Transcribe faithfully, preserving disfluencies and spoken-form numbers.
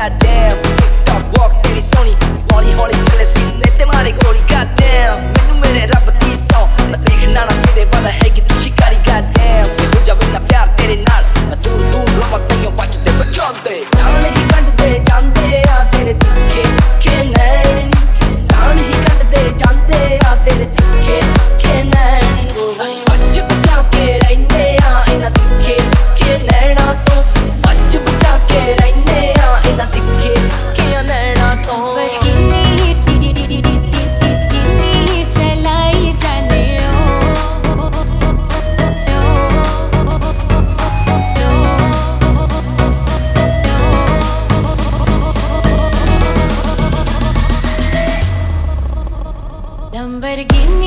goddamn TikTok walk तेरी सोनी हौली हौली चले सीने ते मारे गोली goddamn मैनू मेरे रब दी सौ मैं देखना ना तेरे वाला है कि तू शिकारी goddamn ये हो जावे ना प्यार तेरे नाल मैं दूर दूर रवां कईयों बचदे बचांदे जान ही कटदे जांदे आ तेरे तिखे के नैन जान ही कटदे जांदे आ तेरे तिखे के नैन बच बचा के रहने आ इन्हां तिखे के नैना तो बच बचा के रहने आ इन्हां तिखे के नैना तो Lamborghini